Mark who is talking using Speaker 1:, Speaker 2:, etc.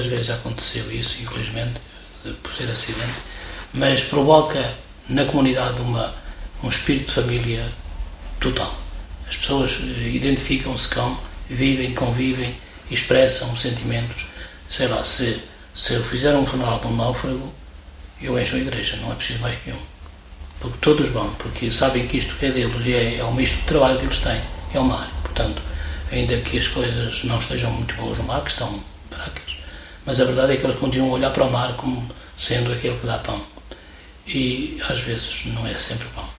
Speaker 1: quantas vezes já aconteceu isso, infelizmente, por ser acidente, mas provoca na comunidade um espírito de família total. As pessoas identificam-se com, vivem, convivem, expressam sentimentos. Sei lá, se eu fizer um funeral de um náufrago, eu encho a igreja, não é preciso mais que um. Porque todos vão, porque sabem que isto é deles, é um misto de trabalho que eles têm, é o mar. Portanto, ainda que as coisas não estejam muito boas no mar, que estão fracas, mas a verdade é que eles continuam a olhar para o mar como sendo aquele que dá pão. E às vezes não é sempre pão.